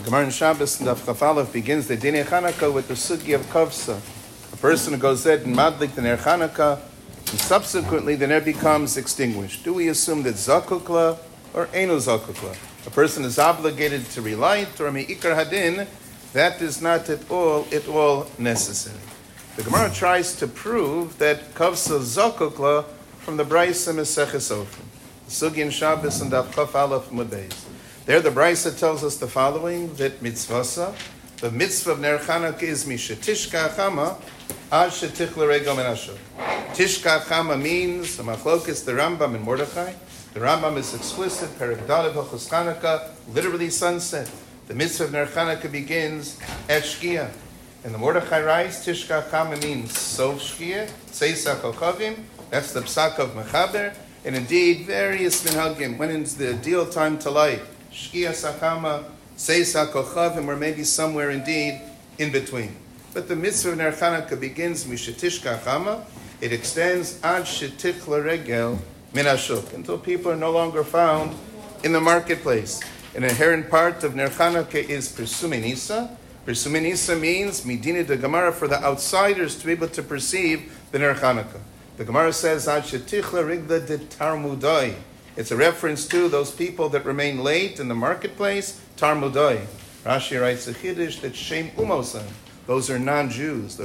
Gemara in Shabbos and Daf Chaf Aleph begins the Dinei Chanukah with the sugi of kavsa. A person who goes there and madlik the ner Chanukah, and subsequently the ner becomes extinguished. Do we assume that zakukla or enu zakukla? A person is obligated to relight, or me'ikar hadin, that is not at all necessary. The Gemara tries to prove that kavsa zakukla from the Brisa Meseches Ofrim. The sugi in Shabbos and Daf Chaf Aleph Mudeis. There the Brisa tells us the following, that mitzvasa, the mitzvah of ner Chanukah is mishetishka chama ad shetichle regel min hashuk. Tishka chama means, the machlokes, the Rambam and Mordechai. The Rambam is explicit, Perek Daled Hilchos Chanukah, literally sunset. The mitzvah of ner Chanukah begins at Shkia. And the Mordechai writes, Tishka chama means sof Shkia, Tzeisa Kochavim, that's the psak of Mechaber. And indeed, various minhagim, when is the ideal time to light? Shkia Sakama, Seisa Kochavim, or maybe somewhere indeed in between. But the mitzvah of ner Chanukah begins Mishetishka Chama. It extends Ad Shetichla Regel Min Hashuk, until people are no longer found in the marketplace. An inherent part of ner Chanukah is Persuminisa. Persuminisa means Midina de Gemara, for the outsiders to be able to perceive the ner Chanukah. The Gemara says Ad Shetichla Rigda de Tarmudai. It's a reference to those people that remain late in the marketplace, Tarmudai. Rashi writes a Chiddush that Shem Umosan. Those are non-Jews.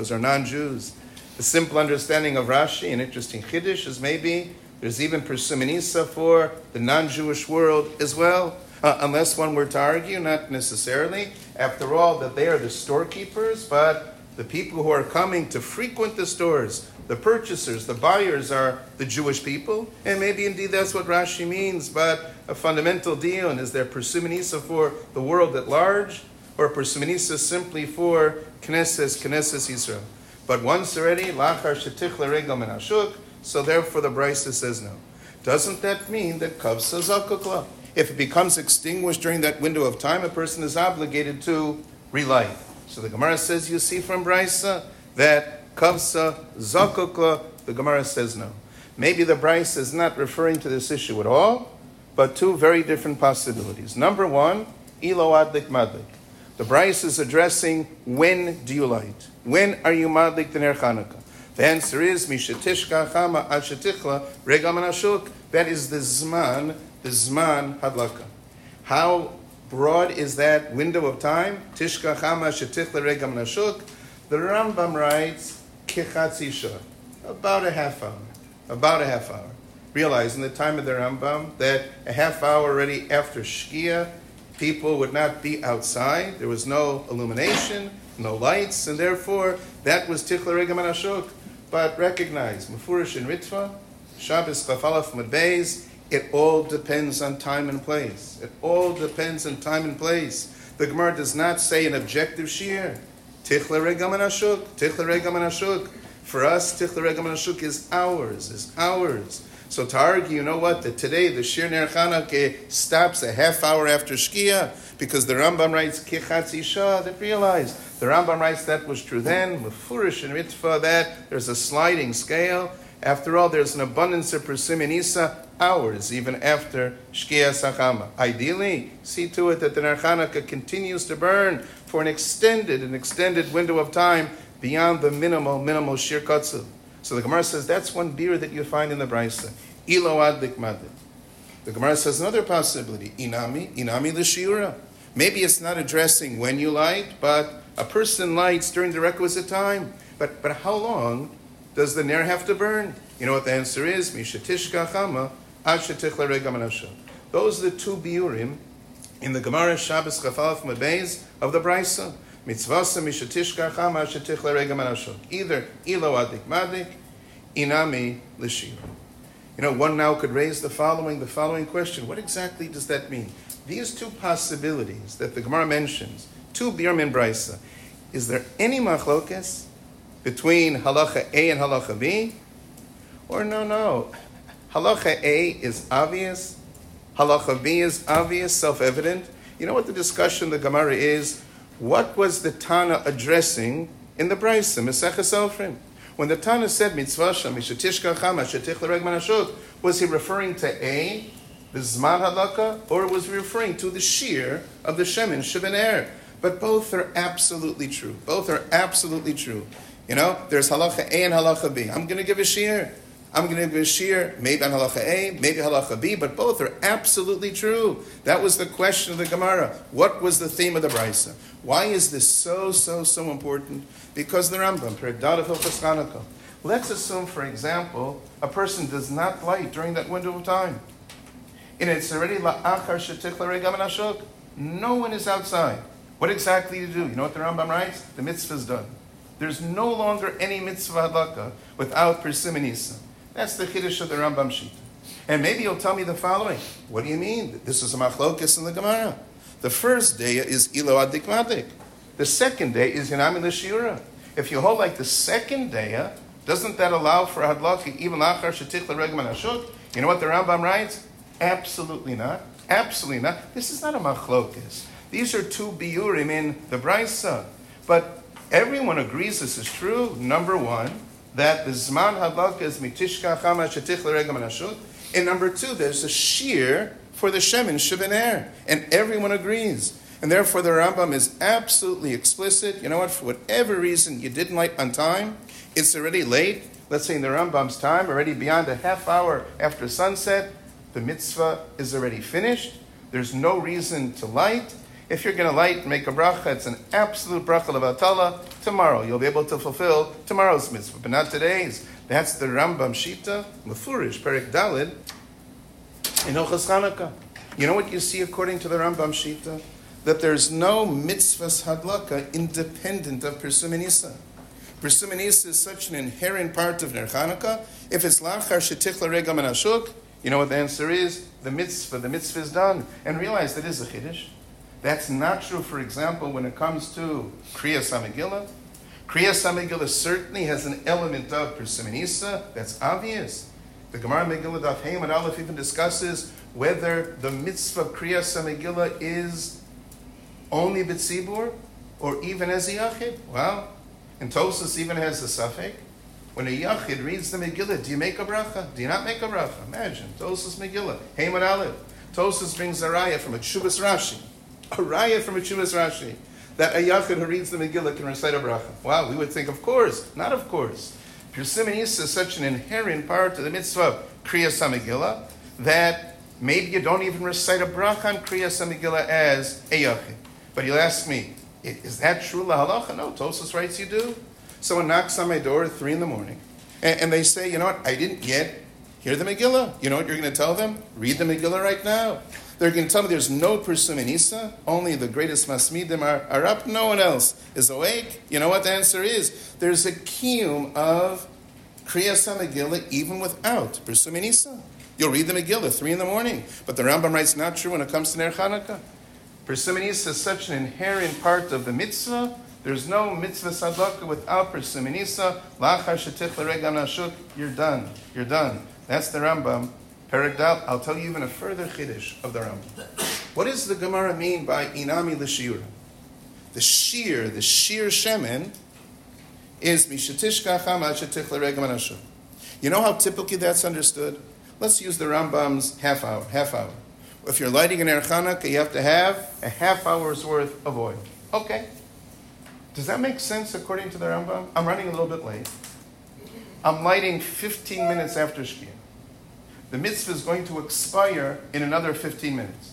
The simple understanding of Rashi, an interesting Chiddush, is maybe there's even Persuminisa for the non-Jewish world as well. Unless one were to argue, not necessarily. After all, that they are the storekeepers, but the people who are coming to frequent the stores, the purchasers, the buyers are the Jewish people, and maybe indeed that's what Rashi means, but a fundamental deal, and is there Persuminisa for the world at large, or Persuminisa simply for Knesset Yisrael? But once already, Lachar Shetichla Regel Min Hashuk, so therefore the Brisa says no. Doesn't that mean that Kavsa Zakukla? If it becomes extinguished during that window of time, a person is obligated to relight. So the Gemara says, you see from Brisa, that Kavsa, Zakukla, the Gemara says no. Maybe the Brisa is not referring to this issue at all, but two very different possibilities. Number one, Ilo Adlik Madlik. The Brisa is addressing when do you light? When are you Madlik the ner Chanukah? The answer is, Mishetishka Chama Ad Shetichla Regel Min Hashuk. That is the Zman Hadlaka. How broad is that window of time? Tishka Chama Shetichla Regel Min Hashuk. The Rambam writes, Kechatzi Shah, about a half hour. Realize in the time of the Rambam that a half hour already after Shkia, people would not be outside. There was no illumination, no lights, and therefore that was Tichla Regel Min Hashuk. But recognize, Mefurish and Ritva, Shabbos Chaf Aleph Mud Beis, it all depends on time and place. The Gemara does not say an objective shear. Tichla Regel Min Hashuk. For us, Tichla Regel Min Hashuk is hours. So to argue, you know what, that today the Shir Ner Chanukah stops a half hour after Shkia, because the Rambam writes Kechatzi Shah, that realized the Rambam writes that was true then, Mefurish and Ritva, that there's a sliding scale. After all, there's an abundance of Persuminisa, hours, even after Shkia Sachama. Ideally, see to it that the ner Chanukah continues to burn for an extended window of time beyond the minimal shir katsu. So the Gemara says that's one beer that you find in the Brisa. Ilo Adlik Madlik. The Gemara says another possibility. Inami l'shiura. Maybe it's not addressing when you light, but a person lights during the requisite time. But how long does the ner have to burn? You know what the answer is? Mishetishka Chama Ad Shetichla Regel Min Hashuk. Those are the two biurim in the Gemara Shabbos Chaf Aleph Mud Beis of the Brisa. Mitzvasa Mishetishka Chama Ad Shetichla Regel Min Hashuk. Either Ilo Adlik Madlik, Inami l'shira. You know, one now could raise the following question. What exactly does that mean? These two possibilities that the Gemara mentions, two biurim in Brisa, is there any machlokes between halacha A and halacha B? Or no. Halacha A is obvious. Halacha B is obvious, self-evident. You know what the discussion of the Gemara is? What was the Tana addressing in the Brisa, Meseches Ofrim? When the Tana said, Mitzvah Mishetishka Chama Shetichla Regel Min Hashuk, was he referring to A the Zman Hadlaka, or it was referring to the shear of the Shemin Shebener. But both are absolutely true. Both are absolutely true. You know, there's halacha A and halacha B. I'm going to give a shear. I'm going to give a shear, maybe on halacha A, maybe halacha B, but both are absolutely true. That was the question of the Gemara. What was the theme of the Brisa? Why is this so important? Because the Rambam, Perek Daled Hilchos Chanukah. Let's assume, for example, a person does not light during that window of time. And it's already la'achar shetichla regam and ashuk. No one is outside. What exactly to do? You know what the Rambam writes? The mitzvah is done. There's no longer any mitzvah hadlaka without persimonisa. That's the chiddush of the Rambam Shita. And maybe you'll tell me the following. What do you mean? This is a machlokes in the Gemara. The first day is ilo adik madik. The second day is yanami l'shiura. If you hold like the second day, doesn't that allow for hadlaka even lachar shetichla regam and ashuk? You know what the Rambam writes? Absolutely not. Absolutely not. This is not a machlokes. These are two biurim in the Brisa. But everyone agrees this is true. Number one, that the Zman Hadlaka is mitishka chama shetich l'regam anashut. And number two, there's a shear for the Shemin Shebener. And everyone agrees. And therefore the Rambam is absolutely explicit. You know what? For whatever reason you didn't light on time, it's already late. Let's say in the Rambam's time, already beyond a half hour after sunset, the mitzvah is already finished. There's no reason to light. If you're going to light and make a bracha, it's an absolute bracha levatala. Tomorrow, you'll be able to fulfill tomorrow's mitzvah, but not today's. That's the Rambam Shita, Mefurish, Perek Daled, in Hilchos Chanukah. You know what you see according to the Rambam Shita? That there's no mitzvahs hadlaka independent of Persuminisa. Persuminisa is such an inherent part of Ner Chanukah. If it's lachar shetichla regam and ashuk, you know what the answer is? The mitzvah is done. And realize that is a chiddush. That's not true, for example, when it comes to Kriyas HaMegillah. Kriyas HaMegillah certainly has an element of persimonisa. That's obvious. The Gemara Megillah Daf Hey and Aleph even discusses whether the mitzvah of Kriyas HaMegillah is only b'tzibur or even as a yachid. Well, and Tosas even has a suffix. When a yachid reads the Megillah, do you make a bracha? Do you not make a bracha? Imagine, Tosas Megillah, Hey and Aleph. Tosas brings a raya from a Tshuvas Rashi. A raya from a Tshuvas Rashi, that a yachid who reads the Megillah can recite a bracha. Wow, we would think, of course. Not of course. Persimonisa is such an inherent part of the mitzvah of Kriyas HaMegillah that maybe you don't even recite a bracha on Kriyas HaMegillah as a yachid. But you'll ask me, is that true lahalacha? No, Tosas writes you do. Someone knocks on my door at 3 a.m, and they say, you know what, I didn't yet hear the Megillah. You know what you're going to tell them? Read the Megillah right now. They're going to tell me there's no persuminisa, only the greatest masmidim are up, no one else is awake. You know what the answer is? There's a kiyum of Kriyas HaMegillah even without persuminisa. You'll read the Megillah 3 a.m, but the Rambam writes not true when it comes to Ner Chanukah. Persuminisa is such an inherent part of the mitzvah. There's no mitzvah sadaka without persuminisa. Lachar shetich l'regam nashuk. You're done. You're done. That's the Rambam. Perek Daled, I'll tell you even a further chiddush of the Rambam. What does the Gemara mean by inami l'shiura? The shear shemen, is mishatishka chama shetich l'regam nashuk. You know how typically that's understood? Let's use the Rambam's half hour. If you're lighting an Ner Chanukah, you have to have a half hour's worth of oil. Okay. Does that make sense according to the Rambam? I'm running a little bit late. I'm lighting 15 minutes after Shkia. The mitzvah is going to expire in another 15 minutes.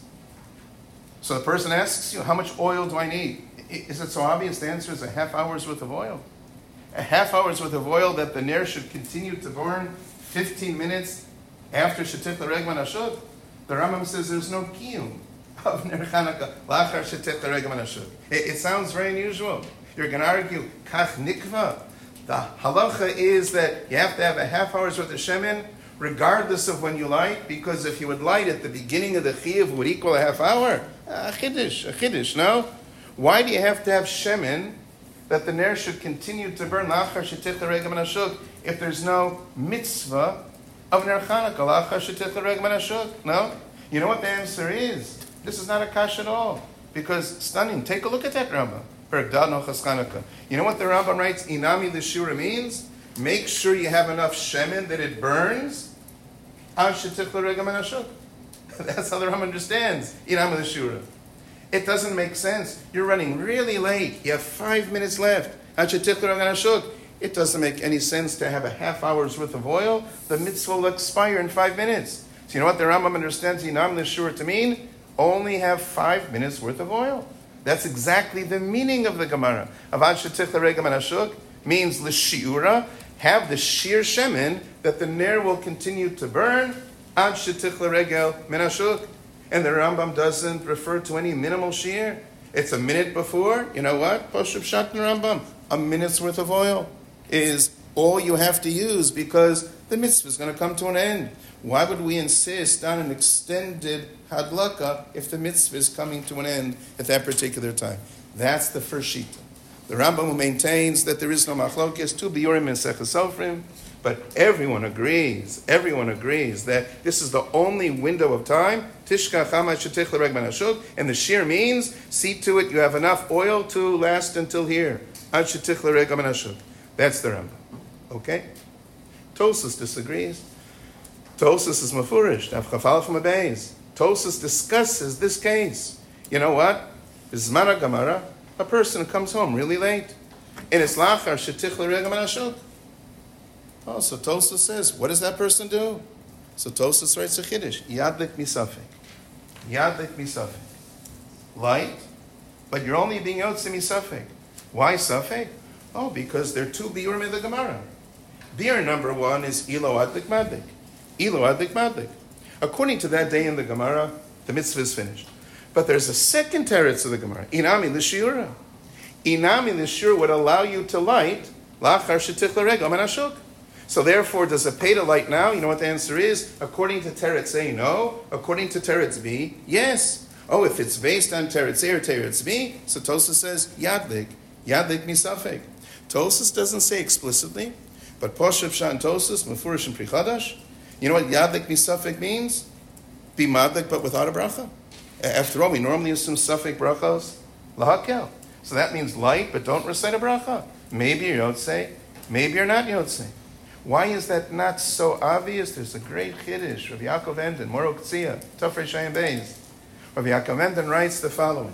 So the person asks you, how much oil do I need? Is it so obvious? The answer is a half hour's worth of oil. A half hour's worth of oil that the ner should continue to burn 15 minutes after Shetich l'regman ashud. The Rambam says there's no kiyum of Ner Chanukah lachar Shetich l'regman ashud. It sounds very unusual. You're going to argue, kach nikva. The halacha is that you have to have a half hour's worth of shemen regardless of when you light, because if you would light at the beginning of the chiyuv, would equal a half hour. A chiddush, no? Why do you have to have shemen that the ner should continue to burn lachar shetich l'regam nashuk if there's no mitzvah of Ner Chanukah lachar shetich l'regam nashuk? No? You know what the answer is? This is not a kash at all. Because, stunning, take a look at that Rambam. Perek Daled Hilchos Chanukah. You know what the Rambam writes, inami l'shura means? Make sure you have enough shemen that it burns. That's how the Rambam understands Inam L'Shura. It doesn't make sense. You're running really late. You have 5 minutes left. It doesn't make any sense to have a half hour's worth of oil. The mitzvah will expire in 5 minutes. So you know what the Rambam understands Inam L'Shura to mean? Only have 5 minutes worth of oil. That's exactly the meaning of the Gemara. Avad shetich l'regel menashuk means l'shiura, have the sheer shemen that the ner will continue to burn. Ad shetich l'regel menashuk. And the Rambam doesn't refer to any minimal shear. It's a minute before. You know what? Poshup Shat in Rambam. A minute's worth of oil is all you have to use because the mitzvah is going to come to an end. Why would we insist on an extended hadlaka if the mitzvah is coming to an end at that particular time? That's the first shita. The Rambam maintains that there is no machlokes, two biyurim and seches sofrim, but everyone agrees that this is the only window of time. Tishka chama shetich l'reg manashuk, and the shear means see to it you have enough oil to last until here. Ad shetich l'reg manashuk. That's the Rambam. Okay? Tosas disagrees. Tosas is mafurish. Avchafal from Abayz. Tosas discusses this case. You know what? Bizmana Gemara, a person comes home really late, and it's lachar shetich l'reg manashuk. Oh, so Tosas says, what does that person do? So Tosas writes a chiddush, yadlik misafek. Yadlik misafek. Light, but you're only being yotze misafek. Why safek? Oh, because there are two biyurim in the Gemara. Biyur number one is ilo adlik madlik. Ilo adlik madlik. According to that day in the Gemara, the mitzvah is finished. But there's a second teretz of the Gemara, inami l'shiura. Inami l'shiura would allow you to light lachar shetich l'regel manashuk. So therefore, does it pay to light now? You know what the answer is? According to Teretz A, no. According to Teretz B, yes. Oh, if it's based on Teretz A or Teretz B, so Tosas says, Yadlik misafek. Tosas doesn't say explicitly, but Poshev Shan Tosas, Mefurish and Pri Chadash. You know what Yadlik misafek means? Be madlik, but without a bracha. After all, we normally assume safek brachos lahakel. So that means light, but don't recite a bracha. Maybe you're Yotzei, maybe you're not Yotzei. Why is that not so obvious? There's a great chiddush. Rabbi Yaakov Enden, Moro Ktsiya, Tafrei Shayim Beis. Rabbi Yaakov Enden writes the following.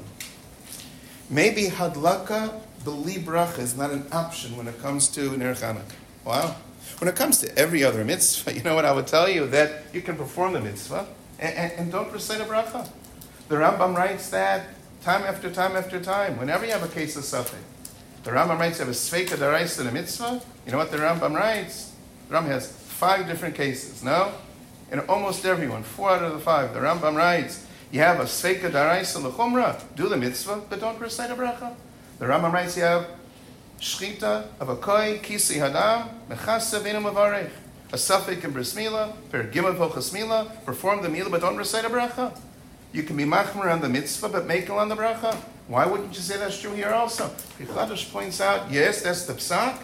Maybe hadlaka b'li bracha is not an option when it comes to Ner Chanukah. Wow. When it comes to every other mitzvah, you know what I would tell you? That you can perform the mitzvah and don't recite a bracha. The Rambam writes that time after time after time. Whenever you have a case of suffering, the Rambam writes you have a sveika daraisa in a mitzvah. You know what the Rambam writes? The Rambam has 5 different cases, no? And almost everyone, 4 out of the 5, the Rambam writes, you have a sveika daraisa l'chumra, do the mitzvah, but don't recite a bracha. The Rambam writes you have shchita of a koi, kisi hadam, mechasa v'inu mavarech. A suffix in bris milah, per gimel v'chas milah, perform the milah, but don't recite a bracha. You can be machmer on the mitzvah, but makel on the bracha. Why wouldn't you say that's true here also? Pichadash points out, yes, that's the psak.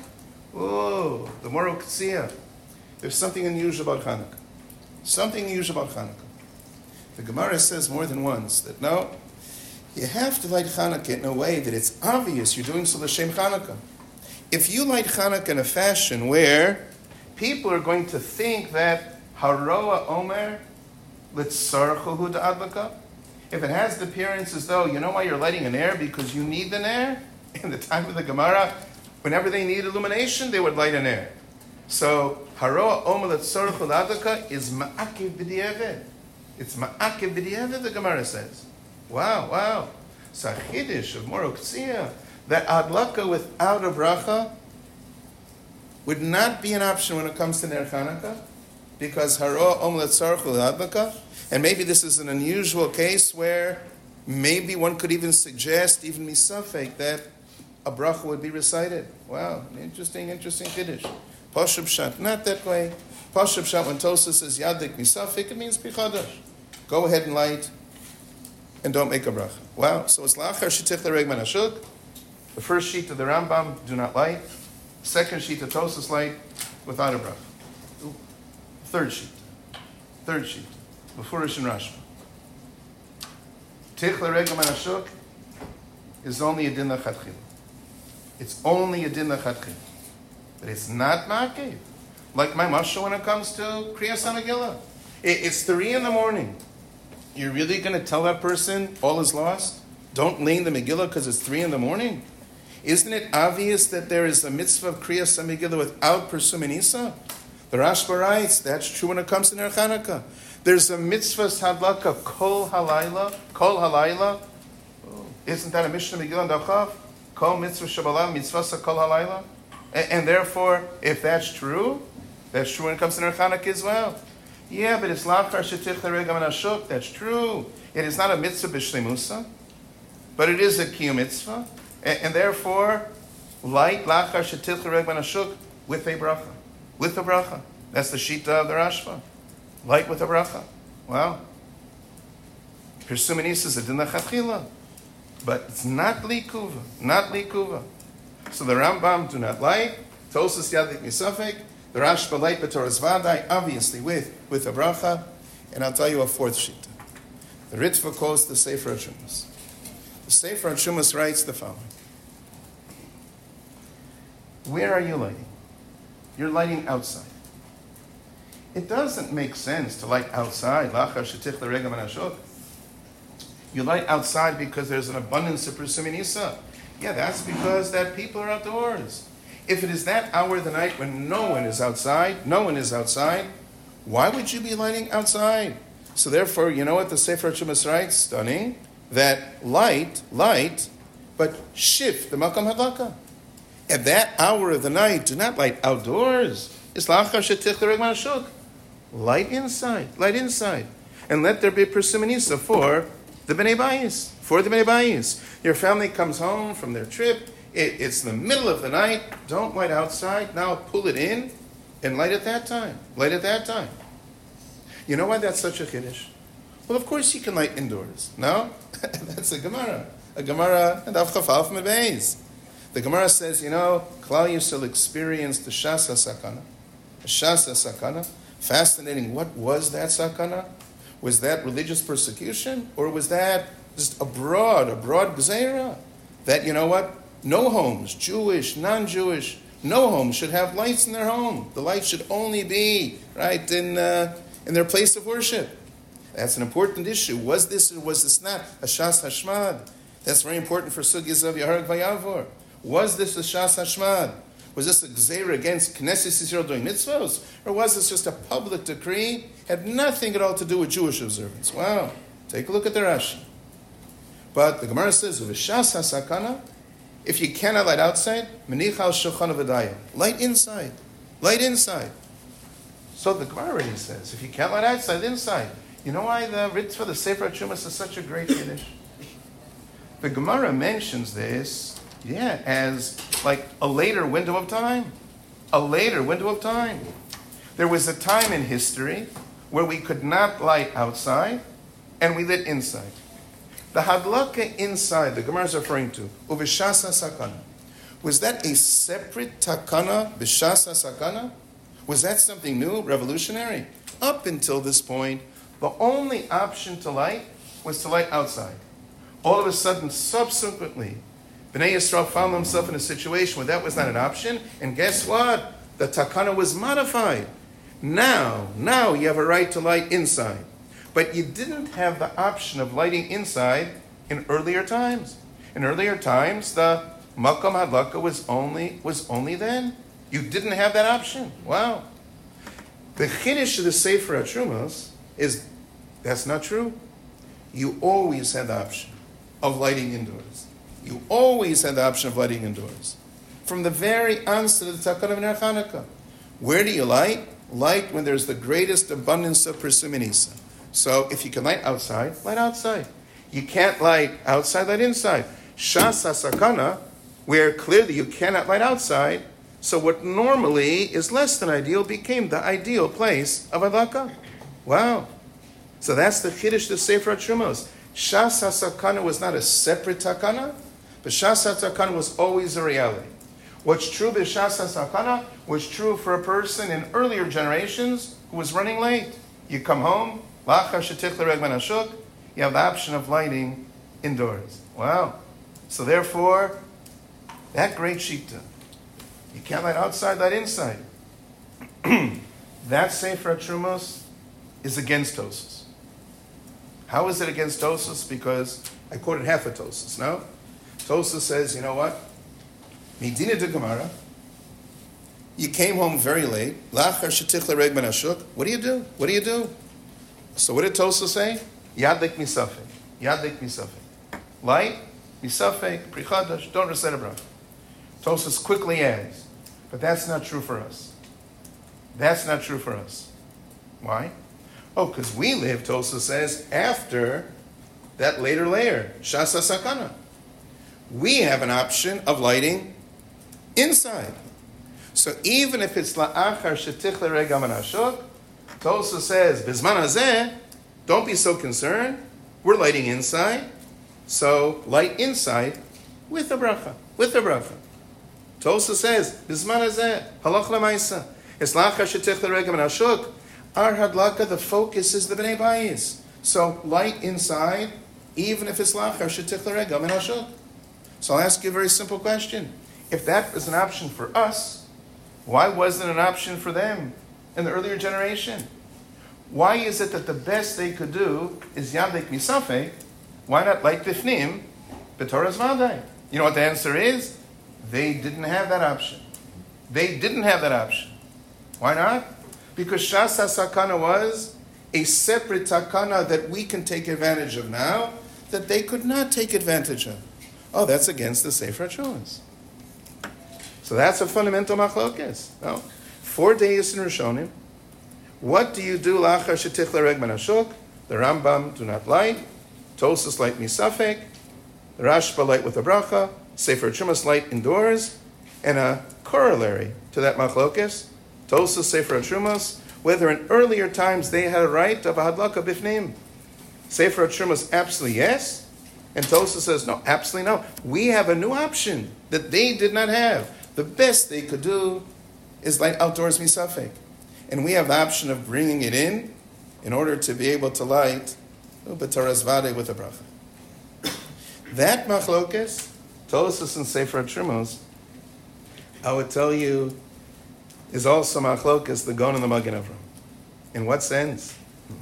Oh, the Moro Ktsiya. There's something unusual about Hanukkah. Something unusual about Hanukkah. The Gemara says more than once that no, you have to light Hanukkah in a way that it's obvious you're doing so l'shem Hanukkah. If you light Hanukkah in a fashion where people are going to think that Haroa Omer Litzarchuhu Adlaka, if it has the appearance as though, you know why you're lighting an air? Because you need an air? In the time of the Gemara, whenever they need illumination, they would light an air. So, Haroa Omer Litzarchuhu Adlaka is Ma'akiv B'di'eved. It's Ma'akiv B'di'eved, the Gemara says. Wow. Sachidish of Moro Ktsiya, that Adlaka without a bracha would not be an option when it comes to Ner Chanukah, because Haroa Omer Litzarchuhu Adlaka. And maybe this is an unusual case where maybe one could even suggest, even misafek, that a bracha would be recited. Wow, interesting chiddush. Pashup Shat, not that way. Pashup Shat, when Tosas says Yadik misafek, it means Pichadash. Go ahead and light, and don't make a bracha. Wow, so it's Lachar Shetich L'Reg Manashuk. The first sheet of the Rambam, do not light. Second sheet of Tosas, light without a bracha. Third sheet. Before and Rashba. Tich l'regel manashuk is only a din l'chatchila. It's only a din l'chatchila. But it's not ma'akev. Like my mashal when it comes to Kriyas HaMegillah. It's 3 in the morning. You're really going to tell that person all is lost? Don't lean the Megillah because it's 3 a.m? Isn't it obvious that there is a mitzvah of Kriyas HaMegillah without Persum Nisa? The Rashba writes, that's true when it comes to Ner Chanukah. There's a mitzvah hadlaka kol halayla. Isn't that a Mishnah Megillah and Dachav? Kol mitzvah shabbalah mitzvah sa kol halayla. And therefore, if that's true when it comes to Ner Chanukah as well. Yeah, but it's lachar shetich l'regam ashuk. That's true. It is not a mitzvah b'shleimusa, but it is a kiyum mitzvah, and therefore, light lachar shetich l'regam ashuk with a bracha, with a bracha. That's the shita of the Rashba. Light with a bracha. Wow. Pirsum Nisa is a din l'chatchila, but it's not likuva, not likuva. So the Rambam do not like. Tosas yadik misafek. The Rashba light b'toras vadai, obviously with a bracha. And I'll tell you a fourth shita. The Ritva quotes the Sefer HaTshumas. The Sefer HaTshumas writes the following. Where are you lighting? You're lighting outside. It doesn't make sense to light outside. Lachar shetich l'regam anashok. You light outside because there's an abundance of Persum Nisa. Yeah, that's because that people are outdoors. If it is that hour of the night when no one is outside, why would you be lighting outside? So therefore, you know what the Sefer HaTshumas writes? Stunning. That light, but shift the Makam Hadlaka. At that hour of the night, do not light outdoors. It's lachar shetich l'regam ashuk. Light inside. And let there be Persum Nisa for the Bnei Bayis. Your family comes home from their trip. It's the middle of the night. Don't light outside. Now pull it in and light at that time. You know why that's such a chiddush? Well, of course you can light indoors. No? That's a Gemara. And Daf Chaf Alf Mebeis. The Gemara says, Klal Yisrael experienced the Shas HaSakana. Fascinating. What was that sakana? Was that religious persecution? Or was that just a broad gzeira? That, no homes, Jewish, non-Jewish, no homes should have lights in their home. The lights should only be, right, in their place of worship. That's an important issue. Was this or was this not a Shas Hashmad? That's very important for Sugyas of Yaharag Vayavor. Was this a Shas Hashmad? Was this a gzeira against Knesset Yisrael doing mitzvos? Or was this just a public decree? Had nothing at all to do with Jewish observance. Wow. Take a look at the Rashi. But the Gemara says, V'shas HaSakana, if you cannot light outside, Menichal Shulchan V'daya. Light inside. So the Gemara already says, if you can't light outside, inside. You know why the Ritva, the Sefer HaTshumas, is such a great Kiddush? The Gemara mentions this, as like a later window of time. There was a time in history where we could not light outside, and we lit inside. The hadlaka inside, the Gemara is referring to, uvishas sakana. Was that a separate takana, bishas sakana? Was that something new, revolutionary? Up until this point, the only option to light was to light outside. All of a sudden, subsequently, Bnei Yisrael found themselves in a situation where that was not an option, and guess what? The takana was modified. Now you have a right to light inside. But you didn't have the option of lighting inside in earlier times. In earlier times, the Makam Hadlaka was only then. You didn't have that option. Wow. The Chiddush of the Sefer HaTshumas is, that's not true. You always had the option of lighting indoors. From the very onset of the Takana of Ner Chanukah. Where do you light? Light when there's the greatest abundance of Persum Nisa. So if you can light outside, light outside. You can't light outside, light inside. Shas HaSakana, where clearly you cannot light outside, so what normally is less than ideal became the ideal place of Hadlaka. Wow. So that's the Chiddush of the Sefer HaTshumas. Shas HaSakana was not a separate takana, but Shas HaSakana was always a reality. What's true with Shas HaSakana was true for a person in earlier generations who was running late. You come home, Lachar Shetich L'Regman Ashuk, you have the option of lighting indoors. Wow. So therefore, that great shita, you can't light outside, light inside. That Sefer HaTshumas is against Tosas. How is it against Tosfos? Because I quoted half of Tosfos, no? Tosfos says, you know what? Medina de Gemara, you came home very late. Lachar shetich lereg ben ashuk. What do you do? What do you do? So what did Tosfos say? Yadlik misafek. Yadlik misafek. Light, misafek, prichadash, don't recite a bracha. Tosfos quickly adds, but that's not true for us. That's not true for us. Why? Oh, because we live, Tosfos says, after that later layer, Shasa Sakana. We have an option of lighting inside. So even if it's la'achar shetich lereg ben ashuk, Tosfos says, Bizman hazeh, don't be so concerned. We're lighting inside. So light inside with a bracha. With a bracha. Tosfos says, Bizman hazeh, halach lemaisa. It's la'achar shetich lereg ben ashuk. Our hadlaka, the focus is the bnei bayis. So light inside, even if it's la'achar shetich lereg ben ashuk. So I'll ask you a very simple question. If that was an option for us, why wasn't it an option for them in the earlier generation? Why is it that the best they could do is yadlik misafek? Why not light bifnim b'toras vadai? You know what the answer is? They didn't have that option. They didn't have that option. Why not? Because Shasa Sakana was a separate takana that we can take advantage of now that they could not take advantage of. Oh, that's against the Sefer HaTshulas. So that's a fundamental machlokes. No. 4 days in Rishonim. What do you do lachar shetich lereg ben ashuk? The Rambam do not light. Tosfos light misafek. The Rashba light with a bracha. Sefer HaTshumas light indoors. And a corollary to that machlokes, Tosfos Sefer HaTshumas, whether in earlier times they had a right of a hadlaka bifnim. Sefer HaTshumas absolutely yes. And Tosfos says, no, absolutely no. We have a new option that they did not have. The best they could do is light outdoors misafek. And we have the option of bringing it in order to be able to light b'toras vadei with a bracha. That machlokes, Tosfos and Sefer HaTshumas, I would tell you, is also machlokes the Gon and the Magen Avraham. In what sense?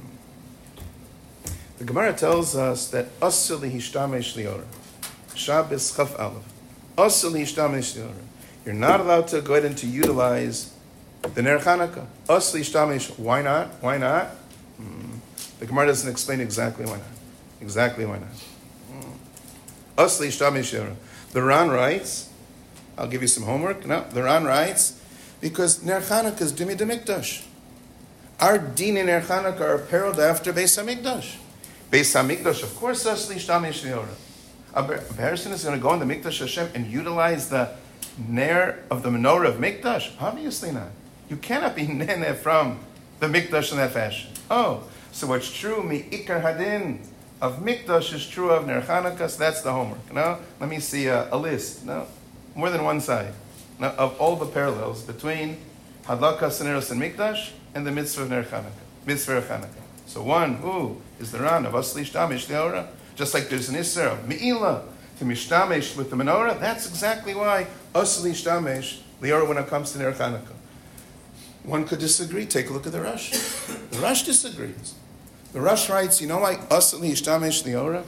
The Gemara tells us that asur lihishtamesh liora. Shabbos chaf aleph. Asur lihishtamesh liora. You're not allowed to go ahead and to utilize the Ner Chanukah. Asur lihishtamesh. Why not? Why not? The Gemara doesn't explain exactly why not. Exactly why not. Asur lihishtamesh liora. The Ran writes, I'll give you some homework. No, the Ran writes, because Ner Chanukah is Dimi Demikdash. Our din in Ner Chanukah are apparelled after Beis HaMikdash. Beis HaMikdash, of course, asur lihishtamesh liora. A person is going to go in the Mikdash Hashem and utilize the Ner of the menorah of Mikdash? Obviously not. You cannot be Nene from the Mikdash in that fashion. Oh, so what's true, Mi'ikar Hadin of Mikdash is true of Ner Chanukah, so that's the homework. No? Let me see a list. No? More than one side. No? Of all the parallels between Hadlakas Neros and Mikdash and the mitzvah of Ner Chanukah. Mitzvah of Chanukah. So one, who is the Ran of asur lihishtamesh liora? Just like there's an Isser of Me'ilah to mishtamesh with the menorah, that's exactly why asur lihishtamesh liora when it comes to Ner Chanukah. One could disagree. Take a look at the Rush. The Rush disagrees. The Rush writes, you know why asur lihishtamesh liora?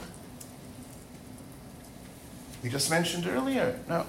We just mentioned earlier. No.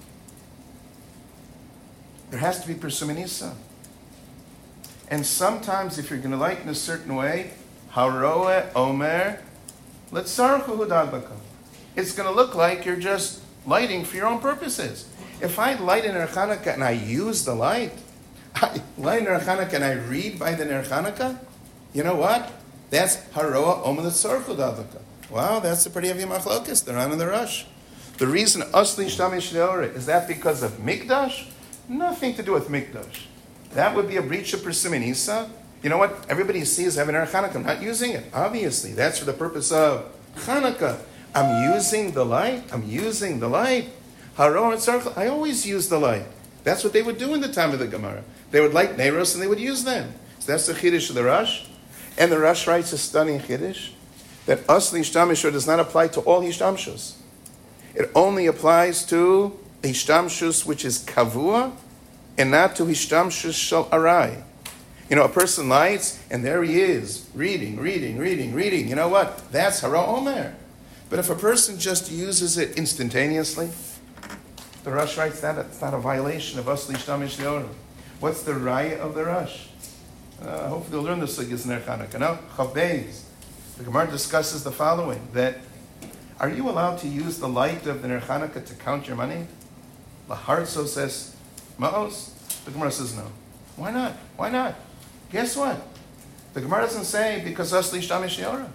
There has to be persuminisa. And sometimes if you're going to light in a certain way, haroeh omer, letzarchu hudadlaka. It's going to look like you're just lighting for your own purposes. If I light in Ner Chanukah and I use the light, I light in Ner Chanukah and I read by the Ner Chanukah, you know what? That's haroeh omer letzarchu hudadlaka. Wow, that's a pretty heavy machlokes, the Ran and the Rush. The reason asur lihishtamesh liora is that because of Mikdash? Nothing to do with Mikdash. That would be a breach of persimonisa. You know what? Everybody sees having Ner Chanukah. I'm not using it. Obviously, that's for the purpose of Chanukah. I'm using the light. I'm using the light. Haron and Tzarech, I always use the light. That's what they would do in the time of the Gemara. They would light Neiros and they would use them. So that's the Chiddush of the Rush. And the Rush writes a stunning Chiddush that asur lihishtamesh does not apply to all Hishtamshus. It only applies to Hishtamshus which is Kavua and not to Hishtamshus Shal Arai. A person lights, and there he is, reading. You know what? That's Hara Omer. But if a person just uses it instantaneously, the Rosh writes that it's not a violation of Asli Shtamish Leora. What's the raya of the Rosh? Hopefully you'll learn the Sugis Ner Chanukah. No? Chav Beis. The Gemara discusses the following, that are you allowed to use the light of the Ner Chanukah to count your money? Laharzo says, Ma'os. The Gemara says no. Why not? Why not? Guess what? The Gemara doesn't say because Asli Shtamish Leora.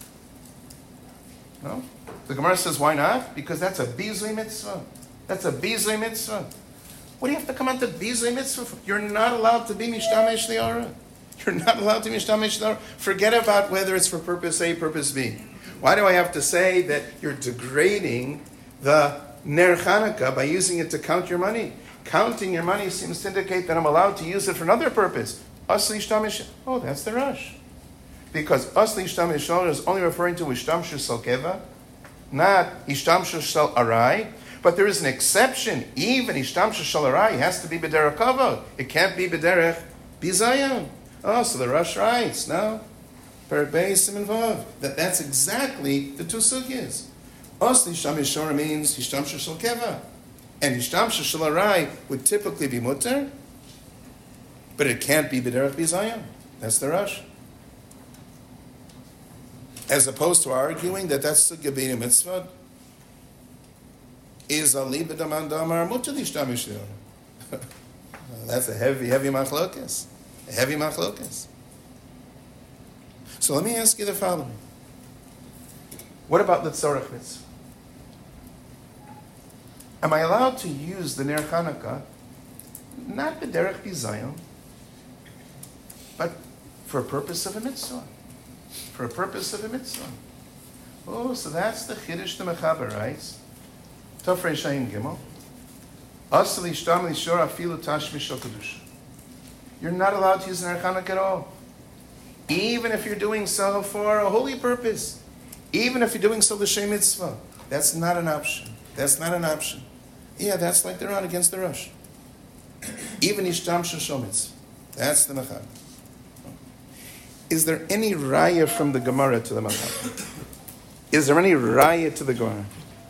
No? The Gemara says why not? Because that's a Bizui Mitzvah. That's a Bizui Mitzvah. What do you have to come on to Bizui Mitzvah for? You're not allowed to be Mishtamesh Leora. You're not allowed to be Mishtamesh Leora. Forget about whether it's for purpose A, purpose B. Why do I have to say that you're degrading the Ner Chanukah by using it to count your money? Counting your money seems to indicate that I'm allowed to use it for another purpose. Asli Shtamish. Oh, that's the Rosh. Because Asli Shtamish Leora is only referring to Ishtamshu Shel Keva, not Ishtamshu Shel Arai. But there is an exception. Even Ishtamshu Shel Arai has to be B'derech Kavod. It can't be B'derech Bizayon. Oh, so the Rosh writes, no? Perek Beis Siman Vav. That's exactly the two sugyas. Asli Shtamish Leora means Ishtamshu Shel Keva. And Ishtamshu Shel Arai would typically be Mutter, but it can't be B'derech Bizayon. That's the Rosh. As opposed to arguing that that's Sugya B'nei Mitzvah, is Ali B'daman Damar Mutter L'Ishtamish Leora. That's a heavy machlokas. A heavy machlokas. So let me ask you the following. What about the Tzorach Mitzvah? Am I allowed to use the Ner Chanukah, not B'derech Bizayon, but for a purpose of a mitzvah? For a purpose of a mitzvah. Oh, so that's the Chiddush the Mechaber writes. Tofrei Shayin Gimel. Asli Shtam Lishor Afilu Tashmish Shel Kedusha. You're not allowed to use Ner Chanukah at all. Even if you're doing so for a holy purpose. Even if you're doing so l'shem mitzvah. That's not an option. That's not an option. Yeah, that's like they're on against the Rosh. Even Ishtam Shel Mitzvah. That's the Mechaber. Is there any raya from the Gemara to the Mechaber? Is there any raya to the Gemara?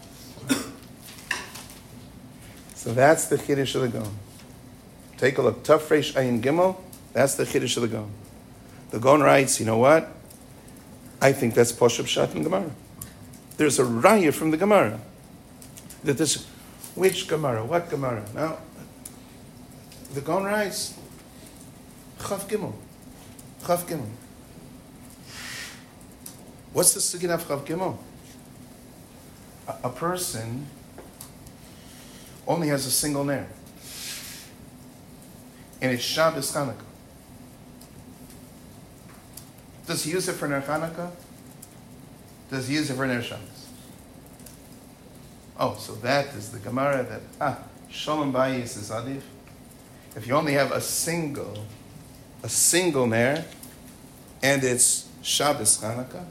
So that's the Chiddush of the Gaon. Take a look. Tafresh Ayin Gimel. That's the Chiddush of the Gaon. The Gaon writes, you know what? I think that's Poshup Shat in Gemara. There's a raya from the Gemara. That this, which Gemara? What Gemara? Now, the Gaon writes, Chav Gimel. Chav Gimel. What's the Sugin of Chav Gimel? A person only has a single Ner. And it's Shabbos Chanukah. Does he use it for Ner Chanukah? Does he use it for Ner Shabbos? Oh, so that is the Gemara that, Shalom Bayis is Adif. If you only have a single Ner, and it's Shabbos Chanukah,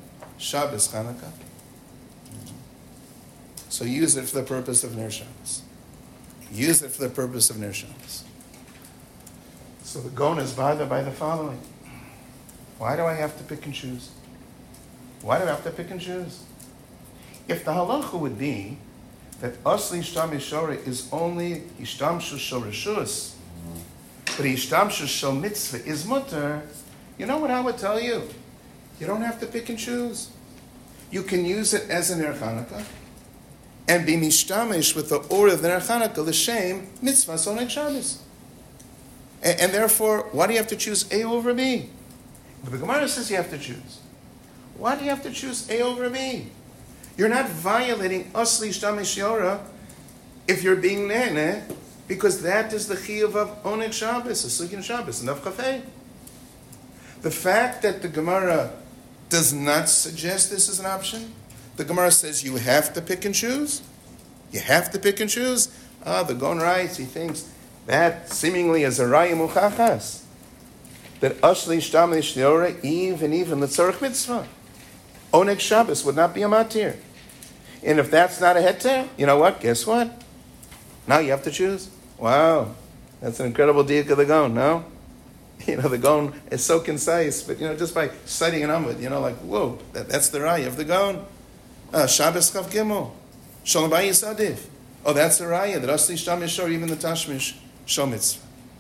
so use it for the purpose of Ner Shabbos. Use it for the purpose of Ner Shabbos. So the Gaon is bothered by the following. Why do I have to pick and choose? Why do I have to pick and choose? If the halacha would be that Asli Ishtam Shora is only Ishtamshu Shel Reshus, but Ishtamshu Shel Mitzvah is mutter, you know what I would tell you? You don't have to pick and choose. You can use it as a Ner Chanukah and be mishtamish with the or of the Ner Chanukah, l'shem mitzvah soneg Shabbos. And therefore, why do you have to choose A over B? But the Gemara says you have to choose. Why do you have to choose A over B? You're not violating Asli Shtamish Yora if you're being nene, because that is the chiyuv of oneg Shabbos, a sugin Shabbos, and of chafei. The fact that the Gemara does not suggest this is an option, the Gemara says you have to pick and choose. You have to pick and choose. The Gaon writes, he thinks that seemingly is a raya muchachas. That Asli Shtamish Yora, even the tzarech mitzvah, oneg Shabbos would not be a matir. And if that's not a heter, you know what? Guess what? Now you have to choose. Wow. That's an incredible diak of the Gaon, no? The Gaon is so concise, but just by citing an Amud, like, whoa, that's the Raya of the Gaon. Shabbos Chav Gimel, Shalom Bayis Adiv. Oh, that's the Raya, that Asli Shtamish or even the Tashmish Shomitz.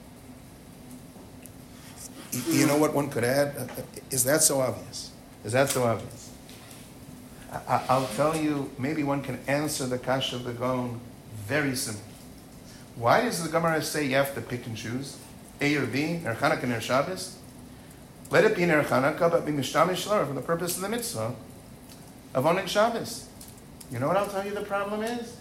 You know what one could add? Is that so obvious? Is that so obvious? I'll tell you, maybe one can answer the Kasha of the Gaon very simply. Why does the Gemara say you have to pick and choose? A or B, Ner Chanukah, Ner Shabbos? Let it be Ner Chanukah, but be Mishtamish Lar for the purpose of the mitzvah of Oneg Shabbos. You know what I'll tell you the problem is?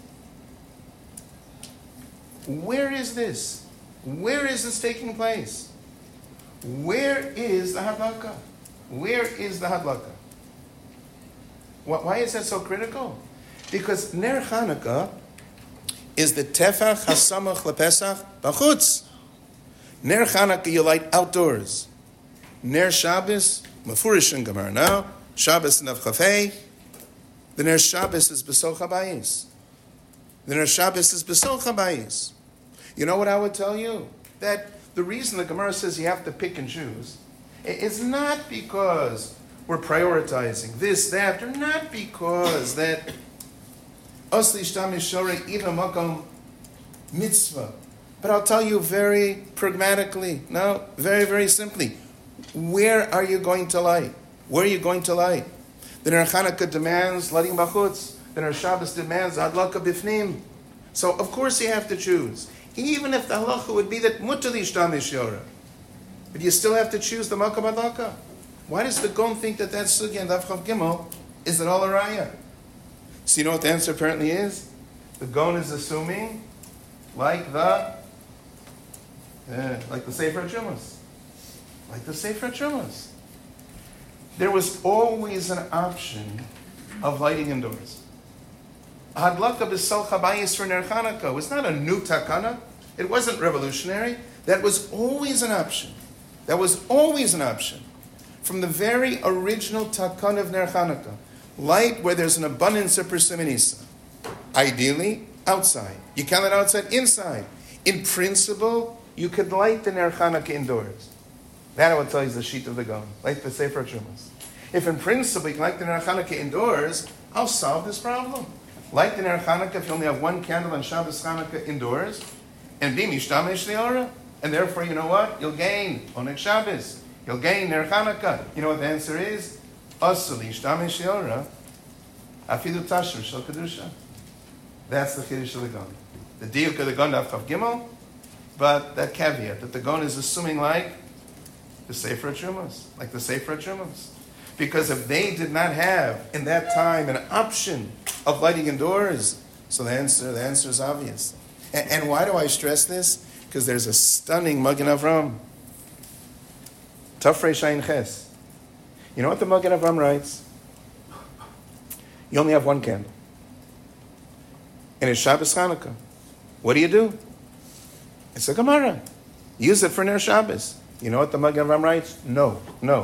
Where is this? Where is this taking place? Where is the Hadlaka? Where is the Hadlaka? Why is that so critical? Because Ner Chanukah is the Tefach HaSamach LePesach B'chutz. Ner Chanukah you light outdoors. Ner Shabbos, Mefurish in Gemara now, Shabbos Nav Chafei. The Ner Shabbos is B'soch HaBayis. The Ner Shabbos is B'soch HaBayis. You know what I would tell you? That the reason the Gemara says you have to pick and choose is not because we're prioritizing this, that, or not because that Asli Shtamish Shorei even Makom Mitzvah. But I'll tell you very pragmatically, no, very, very simply, where are you going to light? Where are you going to light? The Ner Chanukah demands lighting b'chutz. The Ner Shabbos demands hadlaka b'fnim. So of course you have to choose. Even if the halacha would be that mutar l'shtamish yora, but you still have to choose the makam hadlaka. Why does the Gaon think that sugya and Daf Chav Gimel is it all a raya? So you know what the answer apparently is? The Gaon is assuming like the Sefer HaTrumas. Like the Sefer HaTrumas. There was always an option of lighting indoors. Hadlaka b'sol chabayis for Ner Chanukah was not a new takana. It wasn't revolutionary. That was always an option. That was always an option. From the very original takana of Ner Chanukah. Light where there's an abundance of persimmon. Ideally, outside. You can't light outside, inside. In principle, you could light the Ner Chanukah indoors. That I will tell you is the sheet of the Gaon, like the Sefer HaTrumas. If in principle you can light the Ner Chanukah indoors, I'll solve this problem. Light the Ner Chanukah if you only have one candle on Shabbos Chanukah indoors, and be Mishtamish Le'ora. And therefore, you know what? You'll gain Oneg Shabbos. You'll gain Ner Chanukah. You know what the answer is? Asuli Mishtamish Le'ora, Afidu Tashur Shel Kedusha. That's the Chiddush of the Gaon. The diuk of the Gaon Daf Chav Gimel, but that caveat that the Gaon is assuming like the Sefer HaTrumas, like the Sefer HaTrumas. Because if they did not have, in that time, an option of lighting indoors, so the answer is obvious. And why do I stress this? Because there's a stunning Magen Avram. Tafrei Shayin Ches. You know what the Magen Avram writes? You only have one candle. And it's Shabbos Chanukah. What do? It's a Gemara. Use it for Ner Shabbos. You know what the Magen Avram writes? No.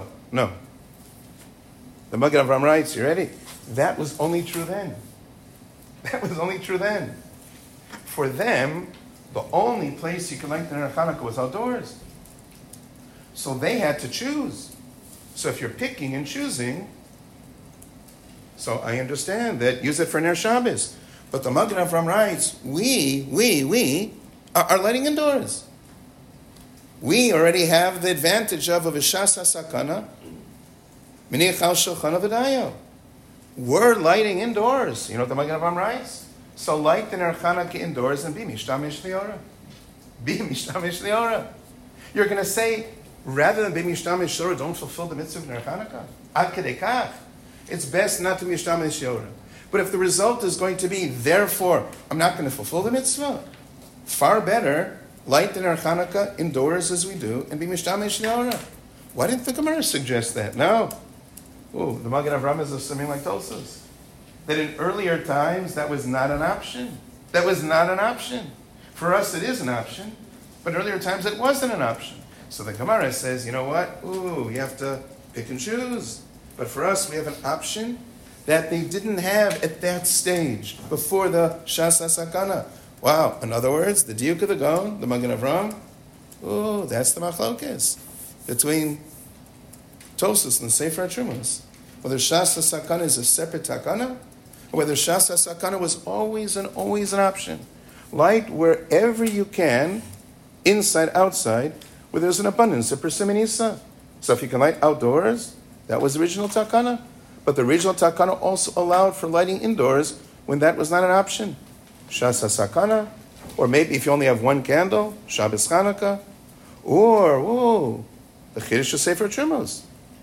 The Magen Avram writes, you ready? That was only true then. That was only true then. For them, the only place you could light the Ner Chanukah was outdoors. So they had to choose. So if you're picking and choosing, so I understand that use it for Ner Shabbos. But the Magen Avram writes, we are lighting indoors. We already have the advantage of a Vishas HaSakana, Minichal Shulchan Avadayo. We're lighting indoors. You know what the Magen Avram writes? So light the Ner Chanukah indoors and be Mishtamish Le'ora. Be Mishtamish Le'ora. You're going to say, rather than be Mishtamish Le'ora, don't fulfill the mitzvah of Ner Chanukah. Ad kedei kach. It's best not to be Mishtamish Le'ora. But if the result is going to be, therefore, I'm not going to fulfill the mitzvah, far better, light the Ner Chanukah indoors as we do and be Mishtamish Le'ora. Why didn't the Gemara suggest that? No. Oh, the Magen Avram is assuming like Tosfos, that in earlier times that was not an option. That was not an option. For us it is an option, but in earlier times it wasn't an option. So the Gemara says, you know what? Ooh, you have to pick and choose. But for us we have an option that they didn't have at that stage, before the Shas HaSakana. Wow. In other words, the diuk of the Gaon, the Magen Avram, ooh, that's the machlokes. between Tosus and Sefer HaTrumos, whether Shas HaSakana is a separate takana, or whether Shas HaSakana was always an option. Light wherever you can, inside, outside, where there's an abundance of persimonisa. So if you can light outdoors, that was the original takana. But the original takana also allowed for lighting indoors when that was not an option. Shas HaSakana, or maybe if you only have one candle, Shabbos Chanukah, or the Chiddush of Sefer Trumos,